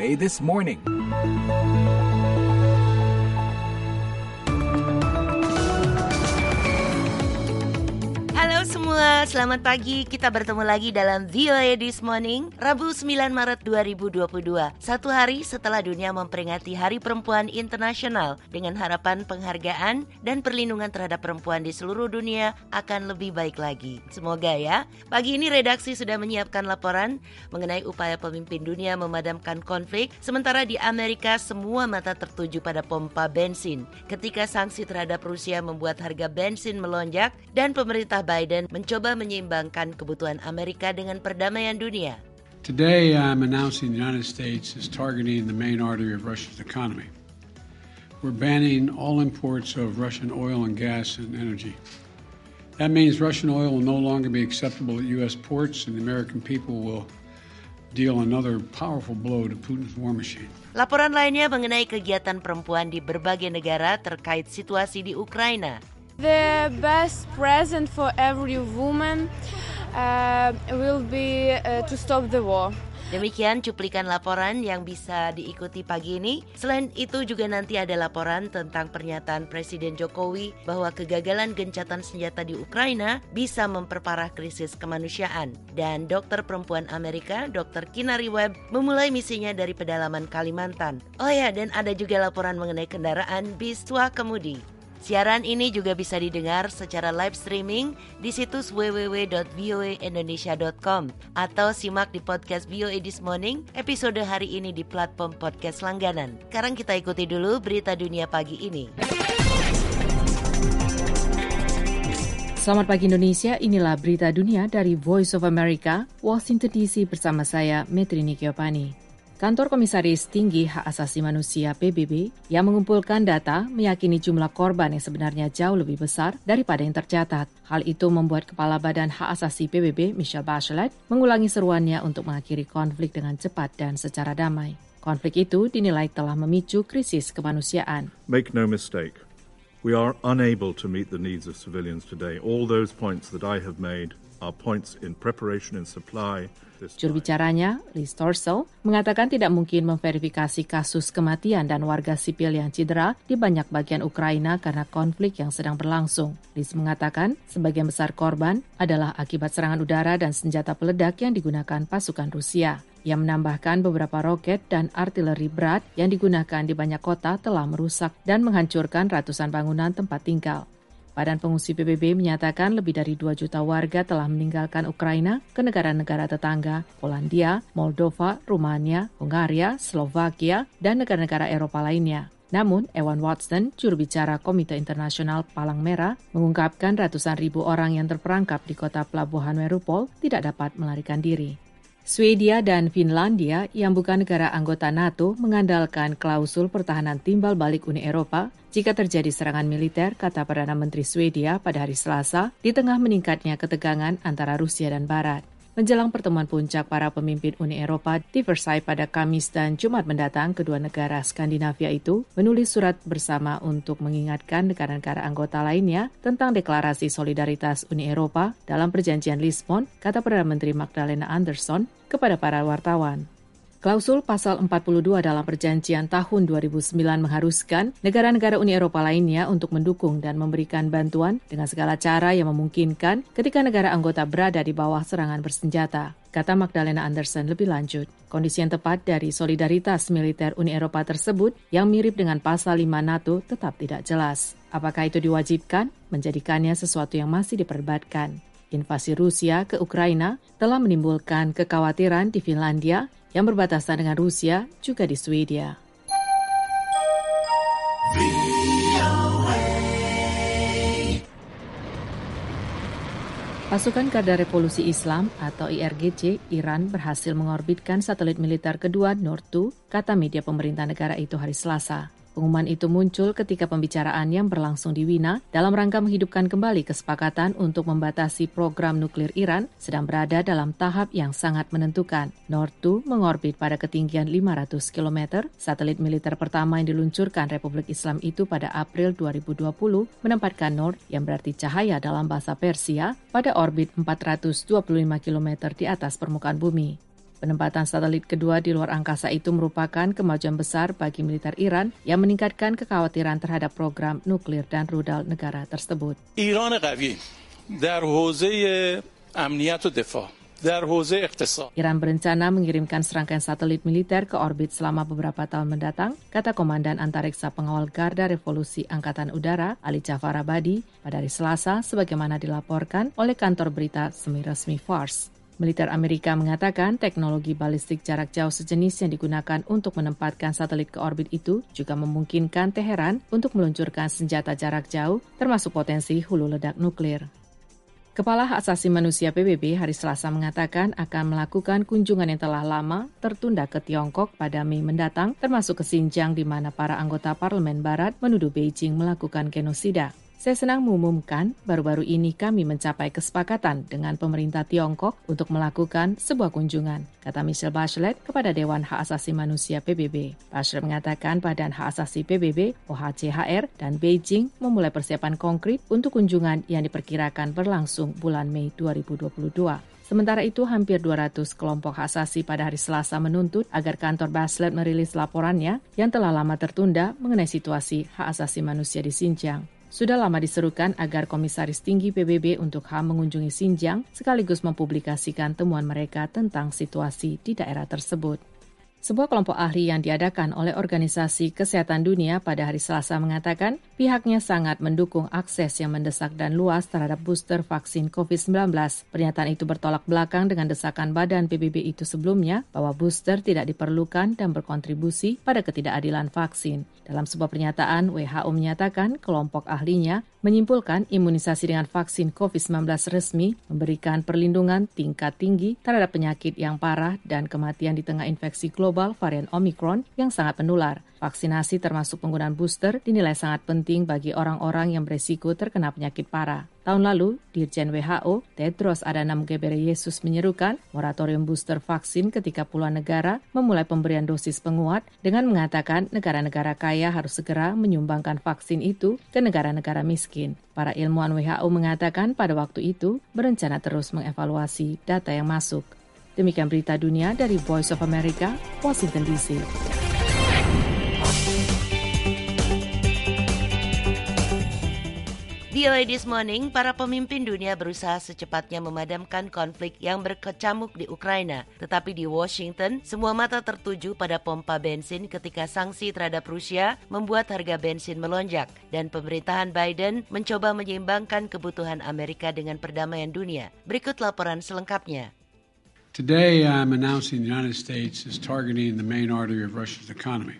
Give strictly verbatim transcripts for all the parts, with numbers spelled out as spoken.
A This Morning. Halo semua, selamat pagi. Kita bertemu lagi dalam V O A This Morning, Rabu sembilan Maret dua ribu dua puluh dua. Satu hari setelah dunia memperingati Hari Perempuan Internasional dengan harapan penghargaan dan perlindungan terhadap perempuan di seluruh dunia akan lebih baik lagi. Semoga ya. Pagi ini redaksi sudah menyiapkan laporan mengenai upaya pemimpin dunia memadamkan konflik, sementara di Amerika semua mata tertuju pada pompa bensin ketika sanksi terhadap Rusia membuat harga bensin melonjak dan pemerintah Biden mencoba menyeimbangkan kebutuhan Amerika dengan perdamaian dunia. Today I'm announcing the United States is targeting the main artery of Russia's economy. We're banning all imports of Russian oil and gas and energy. That means Russian oil will no longer be acceptable at U S ports and the American people will deal another powerful blow to Putin's war machine. Laporan lainnya mengenai kegiatan perempuan di berbagai negara terkait situasi di Ukraina. The best present for every woman uh, will be uh, to stop the war. Demikian cuplikan laporan yang bisa diikuti pagi ini. Selain itu juga nanti ada laporan tentang pernyataan Presiden Jokowi bahwa kegagalan gencatan senjata di Ukraina bisa memperparah krisis kemanusiaan. Dan dokter perempuan Amerika, dokter Kinari Webb, memulai misinya dari pedalaman Kalimantan. Oh ya, dan ada juga laporan mengenai kendaraan bis tua kemudi. Siaran ini juga bisa didengar secara live streaming di situs w w w dot v o a indonesia dot com atau simak di podcast V O A This Morning episode hari ini di platform podcast langganan. Sekarang kita ikuti dulu berita dunia pagi ini. Selamat pagi Indonesia, inilah berita dunia dari Voice of America, Washington D C bersama saya, Metrini Kiopani. Kantor Komisaris Tinggi Hak Asasi Manusia P B B yang mengumpulkan data meyakini jumlah korban yang sebenarnya jauh lebih besar daripada yang tercatat. Hal itu membuat Kepala Badan Hak Asasi P B B, Michelle Bachelet, mengulangi seruannya untuk mengakhiri konflik dengan cepat dan secara damai. Konflik itu dinilai telah memicu krisis kemanusiaan. Make no mistake, we are unable to meet the needs of civilians today. All those points that I have made are points in preparation and supply. Juru bicaranya, Liz Torsel, mengatakan tidak mungkin memverifikasi kasus kematian dan warga sipil yang cedera di banyak bagian Ukraina karena konflik yang sedang berlangsung. Liz mengatakan sebagian besar korban adalah akibat serangan udara dan senjata peledak yang digunakan pasukan Rusia. Ia menambahkan beberapa roket dan artileri berat yang digunakan di banyak kota telah merusak dan menghancurkan ratusan bangunan tempat tinggal. Badan Pengungsi P B B menyatakan lebih dari dua juta warga telah meninggalkan Ukraina ke negara-negara tetangga, Polandia, Moldova, Rumania, Hungaria, Slovakia, dan negara-negara Eropa lainnya. Namun, Ewan Watson, juru bicara Komite Internasional Palang Merah, mengungkapkan ratusan ribu orang yang terperangkap di kota pelabuhan Mariupol tidak dapat melarikan diri. Swedia dan Finlandia yang bukan negara anggota NATO mengandalkan klausul pertahanan timbal balik Uni Eropa jika terjadi serangan militer, kata Perdana Menteri Swedia pada hari Selasa, di tengah meningkatnya ketegangan antara Rusia dan Barat. Menjelang pertemuan puncak para pemimpin Uni Eropa di Versailles pada Kamis dan Jumat mendatang, kedua negara Skandinavia itu menulis surat bersama untuk mengingatkan negara-negara anggota lainnya tentang deklarasi solidaritas Uni Eropa dalam perjanjian Lisbon, kata Perdana Menteri Magdalena Andersson kepada para wartawan. Klausul pasal empat puluh dua dalam perjanjian tahun dua ribu sembilan mengharuskan negara-negara Uni Eropa lainnya untuk mendukung dan memberikan bantuan dengan segala cara yang memungkinkan ketika negara anggota berada di bawah serangan bersenjata. Kata Magdalena Andersson lebih lanjut, kondisi yang tepat dari solidaritas militer Uni Eropa tersebut yang mirip dengan pasal lima NATO tetap tidak jelas. Apakah itu diwajibkan? Menjadikannya sesuatu yang masih diperdebatkan. Invasi Rusia ke Ukraina telah menimbulkan kekhawatiran di Finlandia yang berbatasan dengan Rusia, juga di Swedia. Pasukan Garda Revolusi Islam atau I R G C Iran berhasil mengorbitkan satelit militer kedua Nord dua, kata media pemerintah negara itu hari Selasa. Pengumuman itu muncul ketika pembicaraan yang berlangsung di Wina dalam rangka menghidupkan kembali kesepakatan untuk membatasi program nuklir Iran sedang berada dalam tahap yang sangat menentukan. Nord dua mengorbit pada ketinggian lima ratus kilometer. Satelit militer pertama yang diluncurkan Republik Islam itu pada April dua ribu dua puluh menempatkan Nord, yang berarti cahaya dalam bahasa Persia, pada orbit empat ratus dua puluh lima kilometer di atas permukaan bumi. Penempatan satelit kedua di luar angkasa itu merupakan kemajuan besar bagi militer Iran yang meningkatkan kekhawatiran terhadap program nuklir dan rudal negara tersebut. Iran qawi dar hauze amniyat wa difa. Iran berencana mengirimkan serangkaian satelit militer ke orbit selama beberapa tahun mendatang, kata Komandan Antariksa Pengawal Garda Revolusi Angkatan Udara Ali Jafar Abadi pada hari Selasa sebagaimana dilaporkan oleh kantor berita semi-resmi Fars. Militer Amerika mengatakan teknologi balistik jarak jauh sejenis yang digunakan untuk menempatkan satelit ke orbit itu juga memungkinkan Teheran untuk meluncurkan senjata jarak jauh termasuk potensi hulu ledak nuklir. Kepala Hak Asasi Manusia P B B hari Selasa mengatakan akan melakukan kunjungan yang telah lama tertunda ke Tiongkok pada Mei mendatang, termasuk ke Xinjiang di mana para anggota Parlemen Barat menuduh Beijing melakukan genosida. Saya senang mengumumkan baru-baru ini kami mencapai kesepakatan dengan pemerintah Tiongkok untuk melakukan sebuah kunjungan, kata Michelle Bachelet kepada Dewan Hak Asasi Manusia P B B. Bachelet mengatakan Badan Hak Asasi P B B, O H C H R, dan Beijing memulai persiapan konkret untuk kunjungan yang diperkirakan berlangsung bulan Mei dua ribu dua puluh dua. Sementara itu, hampir dua ratus kelompok hak asasi pada hari Selasa menuntut agar kantor Bachelet merilis laporannya yang telah lama tertunda mengenai situasi hak asasi manusia di Xinjiang. Sudah lama diserukan agar Komisaris Tinggi P B B untuk H A M mengunjungi Xinjiang sekaligus mempublikasikan temuan mereka tentang situasi di daerah tersebut. Sebuah kelompok ahli yang diadakan oleh Organisasi Kesehatan Dunia pada hari Selasa mengatakan pihaknya sangat mendukung akses yang mendesak dan luas terhadap booster vaksin covid sembilan belas. Pernyataan itu bertolak belakang dengan desakan badan P B B itu sebelumnya bahwa booster tidak diperlukan dan berkontribusi pada ketidakadilan vaksin. Dalam sebuah pernyataan, W H O menyatakan kelompok ahlinya menyimpulkan imunisasi dengan vaksin covid sembilan belas resmi memberikan perlindungan tingkat tinggi terhadap penyakit yang parah dan kematian di tengah infeksi global varian Omicron yang sangat menular. Vaksinasi termasuk penggunaan booster dinilai sangat penting bagi orang-orang yang beresiko terkena penyakit parah. Tahun lalu, Dirjen W H O, Tedros Adhanom Ghebreyesus menyerukan moratorium booster vaksin ketika puluhan negara memulai pemberian dosis penguat dengan mengatakan negara-negara kaya harus segera menyumbangkan vaksin itu ke negara-negara miskin. Para ilmuwan W H O mengatakan pada waktu itu berencana terus mengevaluasi data yang masuk. Demikian berita dunia dari Voice of America, Washington D C. V O A This Morning, para pemimpin dunia berusaha secepatnya memadamkan konflik yang berkecamuk di Ukraina. Tetapi di Washington, semua mata tertuju pada pompa bensin ketika sanksi terhadap Rusia membuat harga bensin melonjak. Dan pemerintahan Biden mencoba menyeimbangkan kebutuhan Amerika dengan perdamaian dunia. Berikut laporan selengkapnya. Today I'm announcing the United States is targeting the main artery of Russia's economy.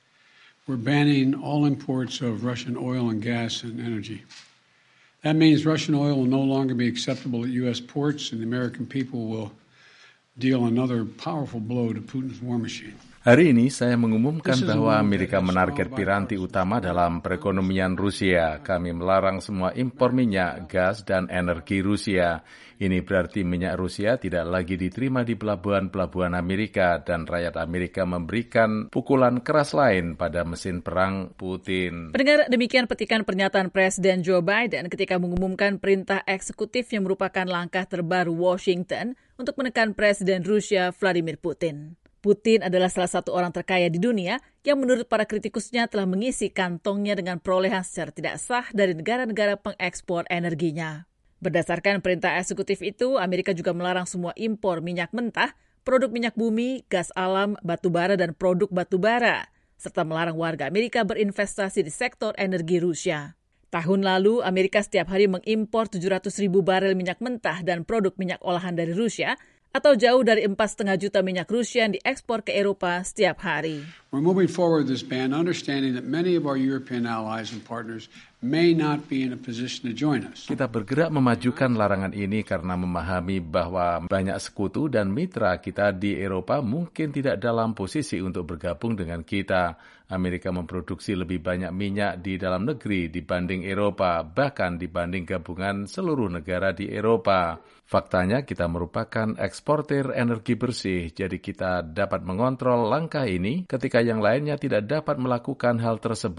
We're banning all imports of Russian oil and gas and energy. That means Russian oil will no longer be acceptable at U S ports, and the American people will deal another powerful blow to Putin's war machine. Hari ini saya mengumumkan bahwa Amerika menarget piranti utama dalam perekonomian Rusia. Kami melarang semua impor minyak, gas, dan energi Rusia. Ini berarti minyak Rusia tidak lagi diterima di pelabuhan-pelabuhan Amerika dan rakyat Amerika memberikan pukulan keras lain pada mesin perang Putin. Pendengar, demikian petikan pernyataan Presiden Joe Biden ketika mengumumkan perintah eksekutif yang merupakan langkah terbaru Washington untuk menekan Presiden Rusia Vladimir Putin. Putin adalah salah satu orang terkaya di dunia yang menurut para kritikusnya telah mengisi kantongnya dengan perolehan secara tidak sah dari negara-negara pengekspor energinya. Berdasarkan perintah eksekutif itu, Amerika juga melarang semua impor minyak mentah, produk minyak bumi, gas alam, batu bara, dan produk batu bara, serta melarang warga Amerika berinvestasi di sektor energi Rusia. Tahun lalu, Amerika setiap hari mengimpor tujuh ratus ribu barel minyak mentah dan produk minyak olahan dari Rusia, atau jauh dari empat koma lima juta minyak Rusia yang diekspor ke Eropa setiap hari. We're moving forward with this ban, understanding that many of our European allies and partners may not be in a position to join us. Kita bergerak memajukan larangan ini karena memahami bahwa banyak sekutu dan mitra kita di Eropa mungkin tidak dalam posisi untuk bergabung dengan kita. Amerika memproduksi lebih banyak minyak di dalam negeri dibanding Eropa, bahkan dibanding gabungan seluruh negara di Eropa. Faktanya kita merupakan eksportir energi bersih, jadi kita dapat mengontrol langkah ini ketika yang lainnya tidak dapat melakukan hal tersebut.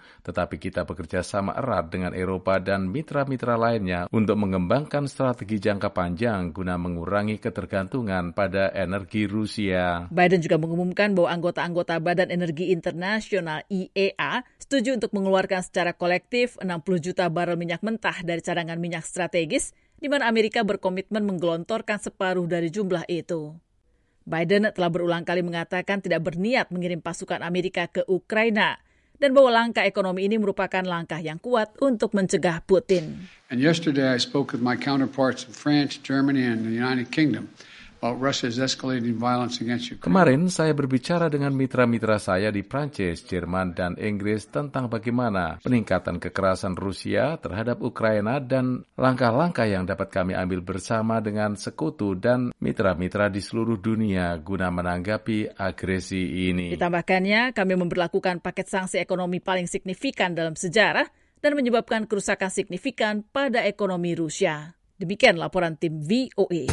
tetapi kita bekerja sama erat dengan Eropa dan mitra-mitra lainnya untuk mengembangkan strategi jangka panjang guna mengurangi ketergantungan pada energi Rusia. Biden juga mengumumkan bahwa anggota-anggota Badan Energi Internasional I E A setuju untuk mengeluarkan secara kolektif enam puluh juta barel minyak mentah dari cadangan minyak strategis, di mana Amerika berkomitmen menggelontorkan separuh dari jumlah itu. Biden telah berulang kali mengatakan tidak berniat mengirim pasukan Amerika ke Ukraina dan bahwa langkah ekonomi ini merupakan langkah yang kuat untuk mencegah Putin. And yesterday I spoke with my counterparts in France, Germany, and the United Kingdom about Russia's escalating violence against Ukraine. Kemarin saya berbicara dengan mitra-mitra saya di Prancis, Jerman, dan Inggris tentang bagaimana peningkatan kekerasan Rusia terhadap Ukraina dan langkah-langkah yang dapat kami ambil bersama dengan sekutu dan mitra-mitra di seluruh dunia guna menanggapi agresi ini. Ditambahkannya, kami memberlakukan paket sanksi ekonomi paling signifikan dalam sejarah dan menyebabkan kerusakan signifikan pada ekonomi Rusia. Demikian laporan tim V O A.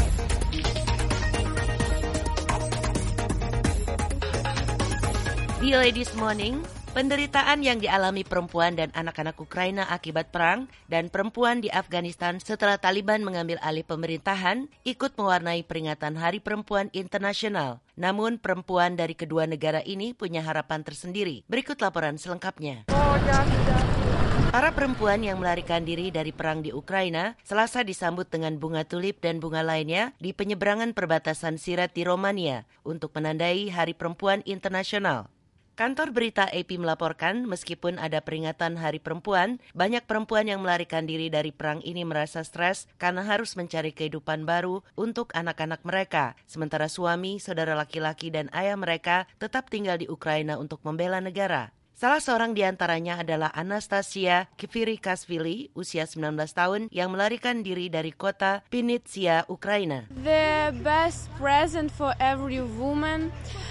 V O A This Morning, penderitaan yang dialami perempuan dan anak-anak Ukraina akibat perang dan perempuan di Afghanistan setelah Taliban mengambil alih pemerintahan ikut mewarnai peringatan Hari Perempuan Internasional. Namun perempuan dari kedua negara ini punya harapan tersendiri. Berikut laporan selengkapnya. Para perempuan yang melarikan diri dari perang di Ukraina Selasa disambut dengan bunga tulip dan bunga lainnya di penyeberangan perbatasan Siret di Romania untuk menandai Hari Perempuan Internasional. Kantor berita A P melaporkan, meskipun ada peringatan Hari Perempuan, banyak perempuan yang melarikan diri dari perang ini merasa stres karena harus mencari kehidupan baru untuk anak-anak mereka, sementara suami, saudara laki-laki, dan ayah mereka tetap tinggal di Ukraina untuk membela negara. Salah seorang di antaranya adalah Anastasia Kvirikashvili, usia sembilan belas tahun, yang melarikan diri dari kota Vinnytsia, Ukraina. The best present for every woman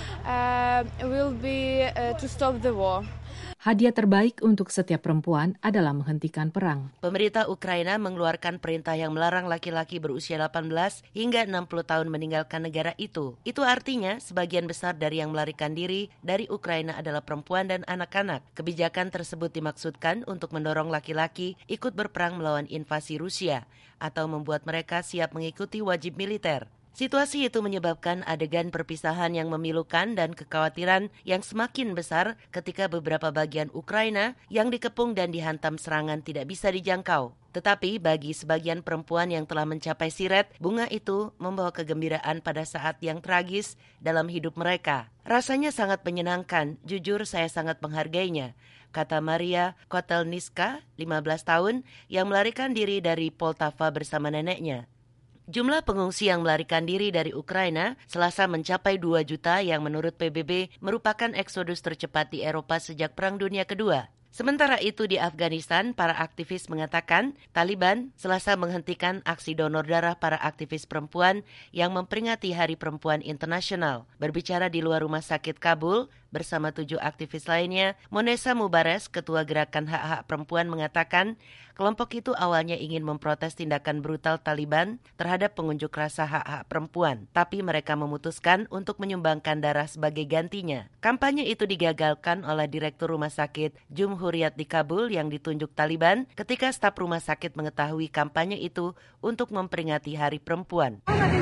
uh, will be uh, to stop the war. Hadiah terbaik untuk setiap perempuan adalah menghentikan perang. Pemerintah Ukraina mengeluarkan perintah yang melarang laki-laki berusia delapan belas hingga enam puluh tahun meninggalkan negara itu. Itu artinya sebagian besar dari yang melarikan diri dari Ukraina adalah perempuan dan anak-anak. Kebijakan tersebut dimaksudkan untuk mendorong laki-laki ikut berperang melawan invasi Rusia atau membuat mereka siap mengikuti wajib militer. Situasi itu menyebabkan adegan perpisahan yang memilukan dan kekhawatiran yang semakin besar ketika beberapa bagian Ukraina yang dikepung dan dihantam serangan tidak bisa dijangkau. Tetapi bagi sebagian perempuan yang telah mencapai Siret, bunga itu membawa kegembiraan pada saat yang tragis dalam hidup mereka. Rasanya sangat menyenangkan, jujur saya sangat menghargainya, kata Maria Kotelniska, lima belas tahun, yang melarikan diri dari Poltava bersama neneknya. Jumlah pengungsi yang melarikan diri dari Ukraina Selasa mencapai dua juta yang menurut P B B merupakan eksodus tercepat di Eropa sejak Perang Dunia Kedua. Sementara itu di Afghanistan, para aktivis mengatakan Taliban Selasa menghentikan aksi donor darah para aktivis perempuan yang memperingati Hari Perempuan Internasional. Berbicara di luar rumah sakit Kabul bersama tujuh aktivis lainnya, Monesa Mubares, ketua gerakan hak-hak perempuan, mengatakan kelompok itu awalnya ingin memprotes tindakan brutal Taliban terhadap pengunjuk rasa hak-hak perempuan, tapi mereka memutuskan untuk menyumbangkan darah sebagai gantinya. Kampanye itu digagalkan oleh Direktur Rumah Sakit Jumhuriyat di Kabul yang ditunjuk Taliban ketika staf rumah sakit mengetahui kampanye itu untuk memperingati Hari Perempuan.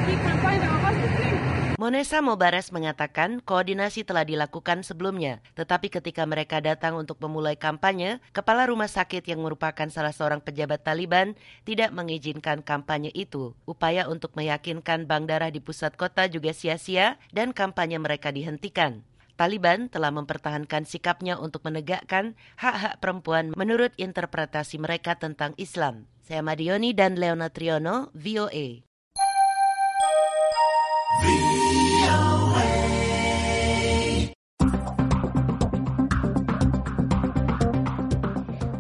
Monesa Mubares mengatakan koordinasi telah dilakukan sebelumnya, tetapi ketika mereka datang untuk memulai kampanye, kepala rumah sakit yang merupakan salah seorang pejabat Taliban tidak mengizinkan kampanye itu. Upaya untuk meyakinkan bank darah di pusat kota juga sia-sia dan kampanye mereka dihentikan. Taliban telah mempertahankan sikapnya untuk menegakkan hak-hak perempuan menurut interpretasi mereka tentang Islam. Saya Madioni dan Leona Triono, V O A. Masih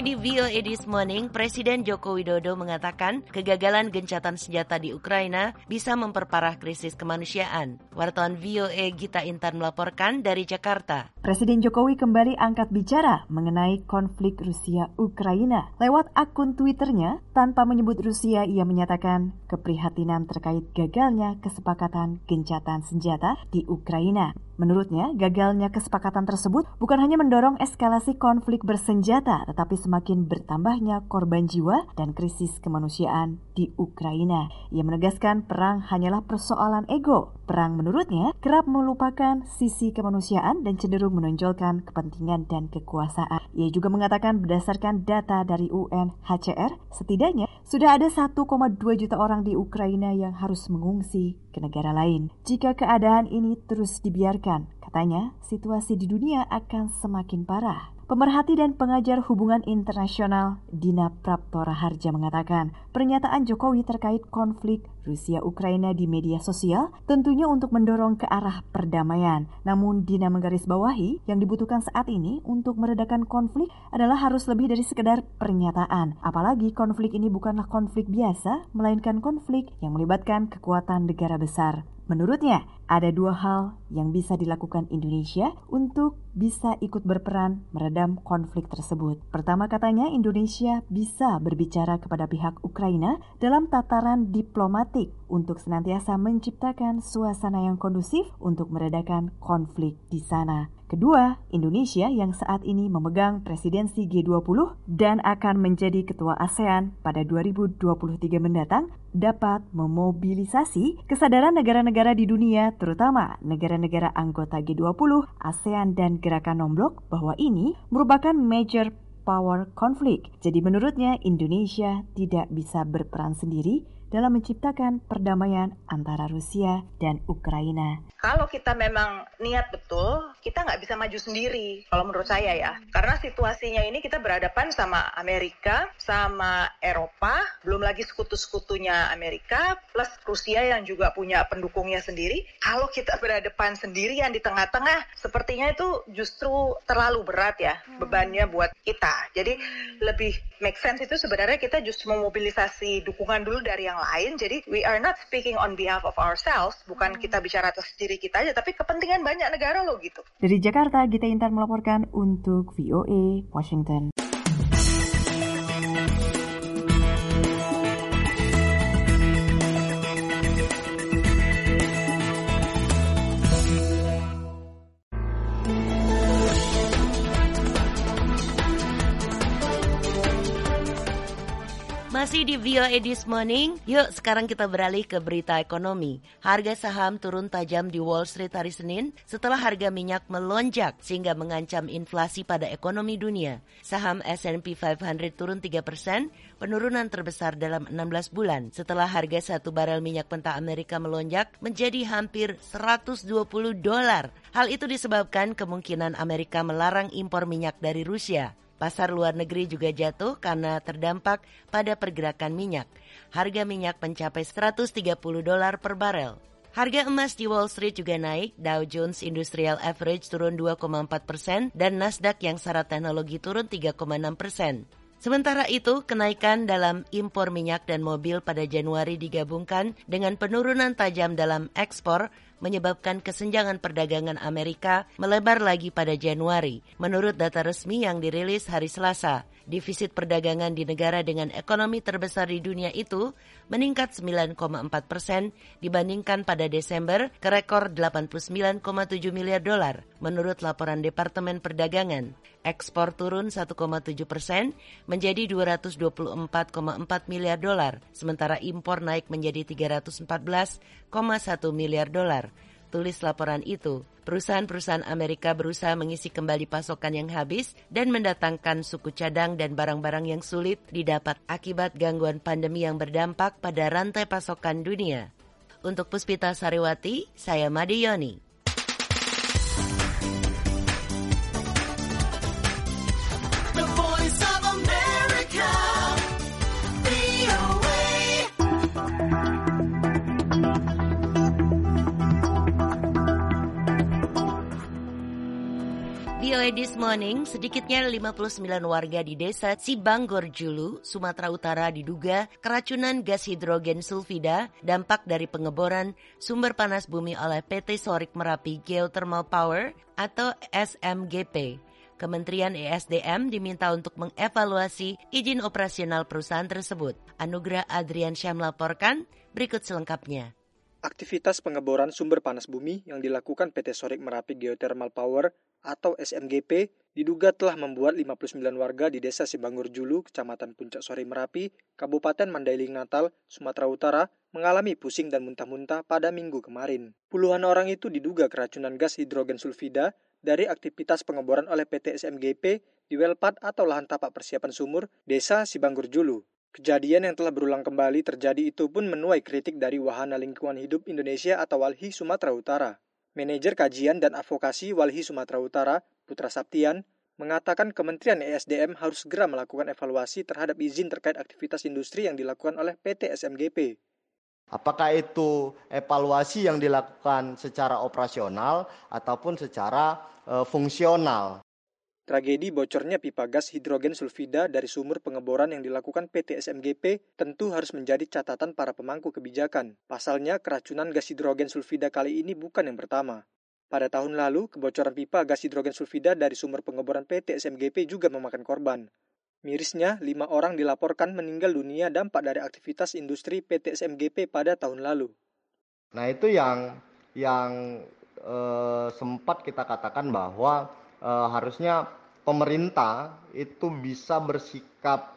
Masih di V O A This Morning, Presiden Joko Widodo mengatakan kegagalan gencatan senjata di Ukraina bisa memperparah krisis kemanusiaan. Wartawan V O A Gita Intan melaporkan dari Jakarta. Presiden Jokowi kembali angkat bicara mengenai konflik Rusia-Ukraina. Lewat akun Twitternya, tanpa menyebut Rusia, ia menyatakan keprihatinan terkait gagalnya kesepakatan gencatan senjata di Ukraina. Menurutnya, gagalnya kesepakatan tersebut bukan hanya mendorong eskalasi konflik bersenjata, tetapi semakin bertambahnya korban jiwa dan krisis kemanusiaan di Ukraina. Ia menegaskan perang hanyalah persoalan ego. Perang menurutnya kerap melupakan sisi kemanusiaan dan cenderung menonjolkan kepentingan dan kekuasaan. Ia juga mengatakan berdasarkan data dari U N H C R, setidaknya sudah ada satu koma dua juta orang di Ukraina yang harus mengungsi ke negara lain. Jika keadaan ini terus dibiarkan, katanya situasi di dunia akan semakin parah. Pemerhati dan pengajar hubungan internasional Dina Prapto Raharja mengatakan pernyataan Jokowi terkait konflik Rusia-Ukraina di media sosial tentunya untuk mendorong ke arah perdamaian. Namun Dina menggarisbawahi yang dibutuhkan saat ini untuk meredakan konflik adalah harus lebih dari sekedar pernyataan. Apalagi konflik ini bukanlah konflik biasa, melainkan konflik yang melibatkan kekuatan negara besar. Menurutnya, ada dua hal yang bisa dilakukan Indonesia untuk bisa ikut berperan meredam konflik tersebut. Pertama, katanya Indonesia bisa berbicara kepada pihak Ukraina dalam tataran diplomatik untuk senantiasa menciptakan suasana yang kondusif untuk meredakan konflik di sana. Kedua, Indonesia yang saat ini memegang presidensi G dua puluh dan akan menjadi ketua ASEAN pada dua ribu dua puluh tiga mendatang dapat memobilisasi kesadaran negara-negara di dunia, terutama negara-negara anggota G dua puluh, ASEAN dan Gerakan Non-Blok bahwa ini merupakan major power conflict. Jadi menurutnya Indonesia tidak bisa berperan sendiri dalam menciptakan perdamaian antara Rusia dan Ukraina. Kalau kita memang niat betul, kita nggak bisa maju sendiri, kalau menurut saya ya. Karena situasinya ini kita berhadapan sama Amerika, sama Eropa, belum lagi sekutu-sekutunya Amerika, plus Rusia yang juga punya pendukungnya sendiri. Kalau kita berhadapan sendirian di tengah-tengah, sepertinya itu justru terlalu berat ya bebannya buat kita. Jadi lebih make sense itu sebenarnya kita justru memobilisasi dukungan dulu dari yang lain. Jadi we are not speaking on behalf of ourselves, bukan kita bicara atas diri kita aja, tapi kepentingan banyak negara loh gitu. Dari Jakarta, Gita Intan melaporkan untuk V O A Washington. Masih di V O A This Morning, yuk sekarang kita beralih ke berita ekonomi. Harga saham turun tajam di Wall Street hari Senin setelah harga minyak melonjak sehingga mengancam inflasi pada ekonomi dunia. Saham S and P lima ratus turun tiga persen, penurunan terbesar dalam enam belas bulan setelah harga satu barel minyak mentah Amerika melonjak menjadi hampir seratus dua puluh dolar. Hal itu disebabkan kemungkinan Amerika melarang impor minyak dari Rusia. Pasar luar negeri juga jatuh karena terdampak pada pergerakan minyak. Harga minyak mencapai seratus tiga puluh dolar per barel. Harga emas di Wall Street juga naik, Dow Jones Industrial Average turun dua koma empat persen dan Nasdaq yang syarat teknologi turun tiga koma enam persen. Sementara itu, kenaikan dalam impor minyak dan mobil pada Januari digabungkan dengan penurunan tajam dalam ekspor menyebabkan kesenjangan perdagangan Amerika melebar lagi pada Januari. Menurut data resmi yang dirilis hari Selasa, defisit perdagangan di negara dengan ekonomi terbesar di dunia itu meningkat sembilan koma empat persen dibandingkan pada Desember ke rekor delapan puluh sembilan koma tujuh miliar dolar. Menurut laporan Departemen Perdagangan, ekspor turun satu koma tujuh persen menjadi dua ratus dua puluh empat koma empat miliar dolar, sementara impor naik menjadi tiga ratus empat belas koma satu miliar dolar. Tulis laporan itu, perusahaan-perusahaan Amerika berusaha mengisi kembali pasokan yang habis dan mendatangkan suku cadang dan barang-barang yang sulit didapat akibat gangguan pandemi yang berdampak pada rantai pasokan dunia. Untuk Puspita Sariwati, saya Made Yoni. V O A O A This Morning, sedikitnya lima puluh sembilan warga di desa Cibanggorjulu, Sumatera Utara diduga keracunan gas hidrogen sulfida dampak dari pengeboran sumber panas bumi oleh P T Sorik Merapi Geothermal Power atau S M G P. Kementerian E S D M diminta untuk mengevaluasi izin operasional perusahaan tersebut. Anugrah Adriansyah melaporkan, berikut selengkapnya. Aktivitas pengeboran sumber panas bumi yang dilakukan P T Sorik Merapi Geothermal Power atau S M G P diduga telah membuat lima puluh sembilan warga di desa Cibanggorjulu, Kecamatan Puncak Sori Merapi, Kabupaten Mandailing Natal, Sumatera Utara, mengalami pusing dan muntah-muntah pada minggu kemarin. Puluhan orang itu diduga keracunan gas hidrogen sulfida dari aktivitas pengeboran oleh P T S M G P di Welpad atau lahan tapak persiapan sumur, desa Cibanggorjulu. Kejadian yang telah berulang kembali terjadi itu pun menuai kritik dari Wahana Lingkungan Hidup Indonesia atau WALHI Sumatera Utara. Manajer Kajian dan Advokasi WALHI Sumatera Utara, Putra Saptian, mengatakan Kementerian E S D M harus segera melakukan evaluasi terhadap izin terkait aktivitas industri yang dilakukan oleh P T S M G P. Apakah itu evaluasi yang dilakukan secara operasional ataupun secara e, fungsional? Tragedi bocornya pipa gas hidrogen sulfida dari sumur pengeboran yang dilakukan P T S M G P tentu harus menjadi catatan para pemangku kebijakan. Pasalnya, keracunan gas hidrogen sulfida kali ini bukan yang pertama. Pada tahun lalu, kebocoran pipa gas hidrogen sulfida dari sumur pengeboran P T S M G P juga memakan korban. Mirisnya, lima orang dilaporkan meninggal dunia dampak dari aktivitas industri P T S M G P pada tahun lalu. Nah, itu yang yang eh, sempat kita katakan bahwa Uh, harusnya pemerintah itu bisa bersikap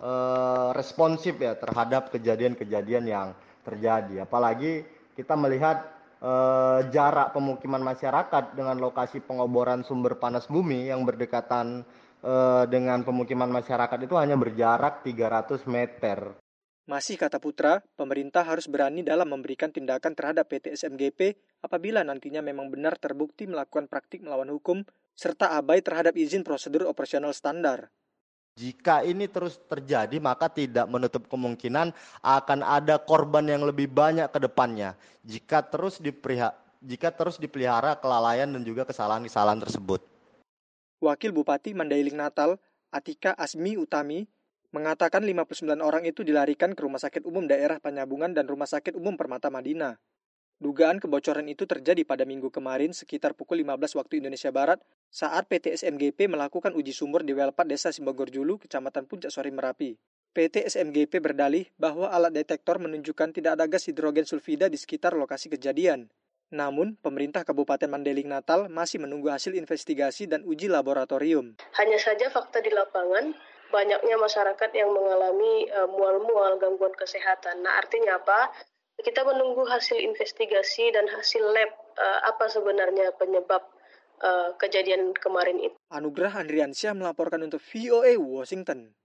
uh, responsif ya terhadap kejadian-kejadian yang terjadi. Apalagi kita melihat uh, jarak pemukiman masyarakat dengan lokasi pengeboran sumber panas bumi yang berdekatan uh, dengan pemukiman masyarakat itu hanya berjarak tiga ratus meter. Masih kata Putra, pemerintah harus berani dalam memberikan tindakan terhadap P T S M G P apabila nantinya memang benar terbukti melakukan praktik melawan hukum serta abai terhadap izin prosedur operasional standar. Jika ini terus terjadi, maka tidak menutup kemungkinan akan ada korban yang lebih banyak ke depannya. Jika terus dipelihara, jika terus dipelihara kelalaian dan juga kesalahan-kesalahan tersebut. Wakil Bupati Mandailing Natal, Atika Asmi Utami, mengatakan lima puluh sembilan orang itu dilarikan ke Rumah Sakit Umum Daerah Panyabungan dan Rumah Sakit Umum Permata Madinah. Dugaan kebocoran itu terjadi pada minggu kemarin sekitar pukul lima belas waktu Indonesia Barat saat P T S M G P melakukan uji sumur di Welpad Desa Cibanggorjulu, Kecamatan Puncak Sori Merapi. P T S M G P berdalih bahwa alat detektor menunjukkan tidak ada gas hidrogen sulfida di sekitar lokasi kejadian. Namun, pemerintah Kabupaten Mandailing Natal masih menunggu hasil investigasi dan uji laboratorium. Hanya saja fakta di lapangan, banyaknya masyarakat yang mengalami uh, mual-mual gangguan kesehatan. Nah, artinya apa? Kita menunggu hasil investigasi dan hasil lab uh, apa sebenarnya penyebab uh, kejadian kemarin itu. Anugrah Andriansyah melaporkan untuk V O A Washington.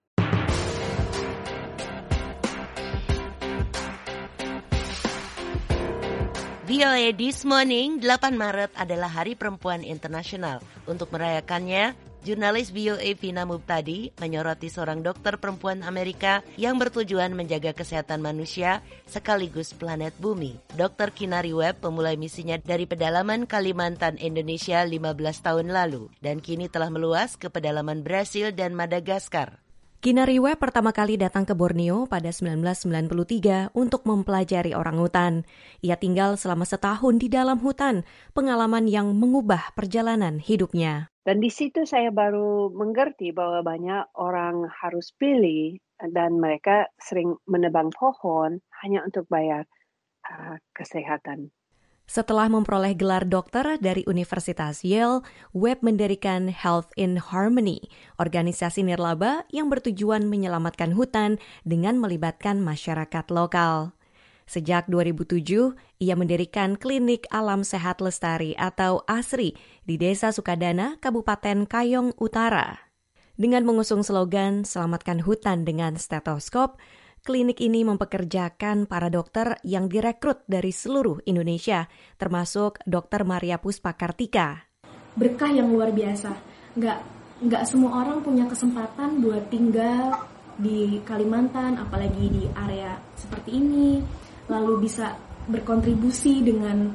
V O A This Morning, delapan Maret adalah Hari Perempuan Internasional. Untuk merayakannya, jurnalis V O A Vina Mubtadi menyoroti seorang dokter perempuan Amerika yang bertujuan menjaga kesehatan manusia sekaligus planet bumi. dokter Kinari Webb memulai misinya dari pedalaman Kalimantan, Indonesia lima belas tahun lalu dan kini telah meluas ke pedalaman Brasil dan Madagaskar. Kinari Webb pertama kali datang ke Borneo pada sembilan belas sembilan puluh tiga untuk mempelajari orangutan. Ia tinggal selama setahun di dalam hutan, pengalaman yang mengubah perjalanan hidupnya. Dan di situ saya baru mengerti bahwa banyak orang harus pilih dan mereka sering menebang pohon hanya untuk bayar uh, kesehatan. Setelah memperoleh gelar dokter dari Universitas Yale, Webb mendirikan Health in Harmony, organisasi nirlaba yang bertujuan menyelamatkan hutan dengan melibatkan masyarakat lokal. Sejak dua ribu tujuh, ia mendirikan Klinik Alam Sehat Lestari atau ASRI di Desa Sukadana, Kabupaten Kayong Utara. Dengan mengusung slogan Selamatkan Hutan dengan Stetoskop, klinik ini mempekerjakan para dokter yang direkrut dari seluruh Indonesia, termasuk Dokter Maria Puspakartika. Berkah yang luar biasa. Nggak, nggak semua orang punya kesempatan buat tinggal di Kalimantan, apalagi di area seperti ini, lalu bisa berkontribusi dengan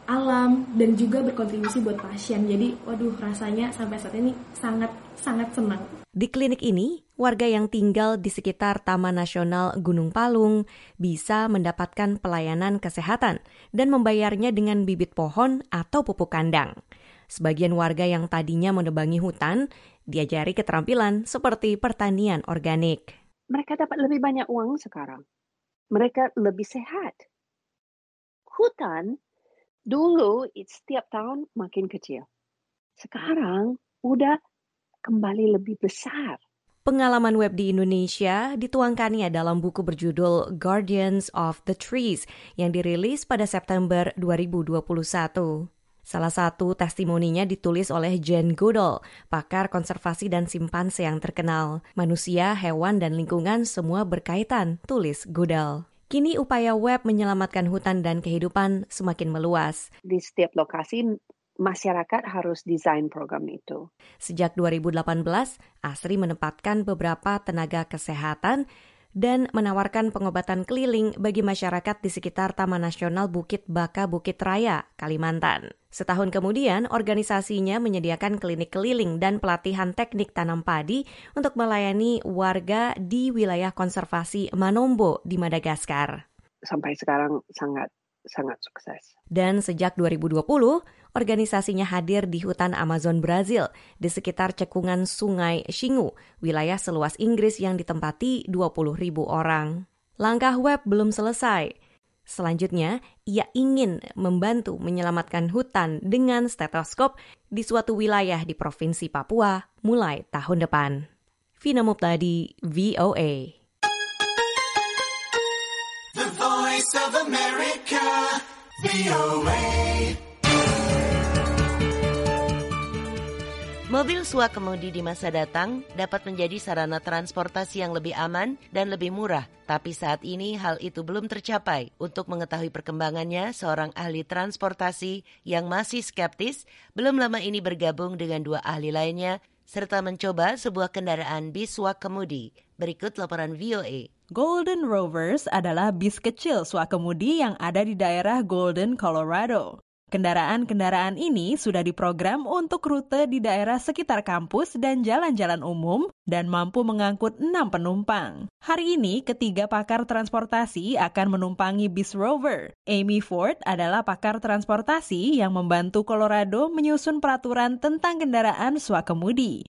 alam dan juga berkontribusi buat pasien. Jadi, waduh, rasanya sampai saat ini sangat sangat senang. Di klinik ini, warga yang tinggal di sekitar Taman Nasional Gunung Palung bisa mendapatkan pelayanan kesehatan dan membayarnya dengan bibit pohon atau pupuk kandang. Sebagian warga yang tadinya menebangi hutan diajari keterampilan seperti pertanian organik. Mereka dapat lebih banyak uang sekarang. Mereka lebih sehat. Hutan dulu setiap tahun makin kecil. Sekarang udah kembali lebih besar. Pengalaman web di Indonesia dituangkannya dalam buku berjudul Guardians of the Trees yang dirilis pada September dua ribu dua puluh satu. Salah satu testimoninya ditulis oleh Jane Goodall, pakar konservasi dan simpanse yang terkenal. Manusia, hewan, dan lingkungan semua berkaitan, tulis Goodall. Kini upaya web menyelamatkan hutan dan kehidupan semakin meluas. Di setiap lokasi, masyarakat harus desain program itu. Sejak dua ribu delapan belas, ASRI menempatkan beberapa tenaga kesehatan dan menawarkan pengobatan keliling bagi masyarakat di sekitar Taman Nasional Bukit Baka Bukit Raya, Kalimantan. Setahun kemudian, organisasinya menyediakan klinik keliling dan pelatihan teknik tanam padi untuk melayani warga di wilayah konservasi Manombo di Madagaskar. Sampai sekarang sangat sangat sukses. Dan sejak dua ribu dua puluh, organisasinya hadir di hutan Amazon Brazil di sekitar cekungan Sungai Xingu, wilayah seluas Inggris yang ditempati dua puluh ribu orang. Langkah web belum selesai. Selanjutnya, ia ingin membantu menyelamatkan hutan dengan stetoskop di suatu wilayah di Provinsi Papua mulai tahun depan. Vina Muptadi, V O A. The Voice of America, V O A. Mobil swakemudi di masa datang dapat menjadi sarana transportasi yang lebih aman dan lebih murah. Tapi saat ini hal itu belum tercapai. Untuk mengetahui perkembangannya, seorang ahli transportasi yang masih skeptis belum lama ini bergabung dengan dua ahli lainnya serta mencoba sebuah kendaraan bis swakemudi. Berikut laporan V O A. Golden Rovers adalah bis kecil swakemudi yang ada di daerah Golden, Colorado. Kendaraan-kendaraan ini sudah diprogram untuk rute di daerah sekitar kampus dan jalan-jalan umum dan mampu mengangkut enam penumpang. Hari ini, ketiga pakar transportasi akan menumpangi bis Rover. Amy Ford adalah pakar transportasi yang membantu Colorado menyusun peraturan tentang kendaraan swakemudi.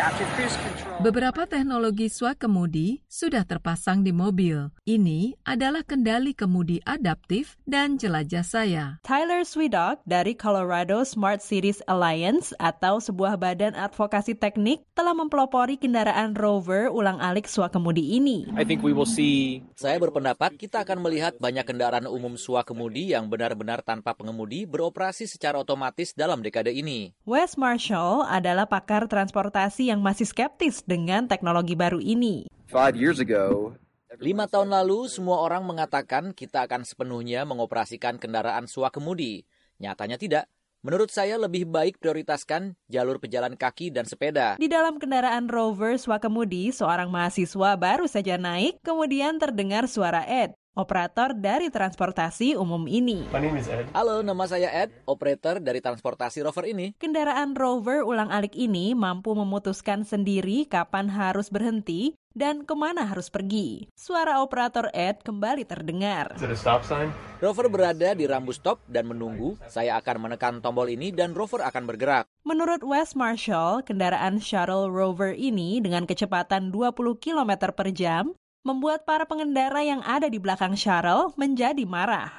Beberapa teknologi swakemudi sudah terpasang di mobil. Ini adalah kendali kemudi adaptif dan jelajah saya. Tyler Swidok dari Colorado Smart Cities Alliance atau sebuah badan advokasi teknik telah mempelopori kendaraan Rover ulang-alik swakemudi ini. I think we will see... Saya berpendapat kita akan melihat banyak kendaraan umum swakemudi yang benar-benar tanpa pengemudi beroperasi secara otomatis dalam dekade ini. Wes Marshall adalah pakar transportasi yang masih skeptis dengan teknologi baru ini. Five years ago, Lima tahun lalu, semua orang mengatakan kita akan sepenuhnya mengoperasikan kendaraan swakemudi. Nyatanya tidak. Menurut saya lebih baik prioritaskan jalur pejalan kaki dan sepeda. Di dalam kendaraan Rover swakemudi, seorang mahasiswa baru saja naik, kemudian terdengar suara Ed, operator dari transportasi umum ini. My name is Ed. Halo, nama saya Ed, operator dari transportasi Rover ini. Kendaraan Rover ulang-alik ini mampu memutuskan sendiri kapan harus berhenti dan kemana harus pergi. Suara operator Ed kembali terdengar. Is it a stop sign? Rover berada di rambu stop dan menunggu. Saya akan menekan tombol ini dan Rover akan bergerak. Menurut Wes Marshall, kendaraan shuttle Rover ini dengan kecepatan dua puluh kilometer per jam membuat para pengendara yang ada di belakang shuttle menjadi marah.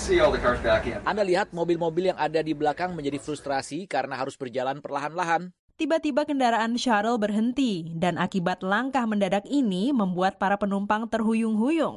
Anda lihat mobil-mobil yang ada di belakang menjadi frustrasi karena harus berjalan perlahan-lahan. Tiba-tiba kendaraan shuttle berhenti dan akibat langkah mendadak ini membuat para penumpang terhuyung-huyung.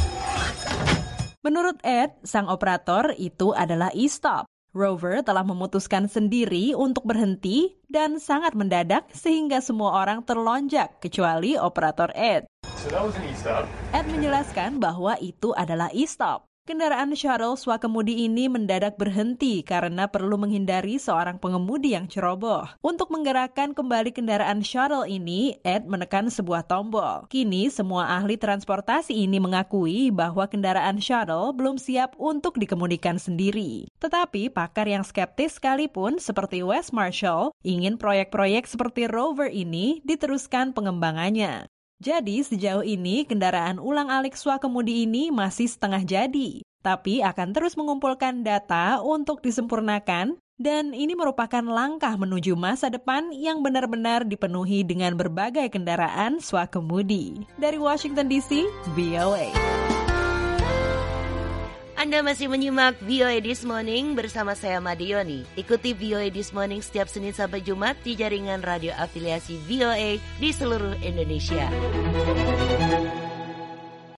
Menurut Ed, sang operator, itu adalah e-stop. Rover telah memutuskan sendiri untuk berhenti dan sangat mendadak sehingga semua orang terlonjak kecuali operator Ed. So that was an e-stop. Ed menjelaskan bahwa itu adalah e-stop. kendaraan shuttle swakemudi ini mendadak berhenti karena perlu menghindari seorang pengemudi yang ceroboh. Untuk menggerakkan kembali kendaraan shuttle ini, Ed menekan sebuah tombol. Kini semua ahli transportasi ini mengakui bahwa kendaraan shuttle belum siap untuk dikemudikan sendiri. Tetapi pakar yang skeptis sekalipun seperti Wes Marshall ingin proyek-proyek seperti Rover ini diteruskan pengembangannya. Jadi sejauh ini kendaraan ulang-alik swakemudi ini masih setengah jadi, tapi akan terus mengumpulkan data untuk disempurnakan, dan ini merupakan langkah menuju masa depan yang benar-benar dipenuhi dengan berbagai kendaraan swakemudi. Dari Washington D C, V O A. Anda masih menyimak V O A This Morning bersama saya Madioni. Ikuti V O A This Morning setiap Senin sampai Jumat di jaringan radio afiliasi V O A di seluruh Indonesia.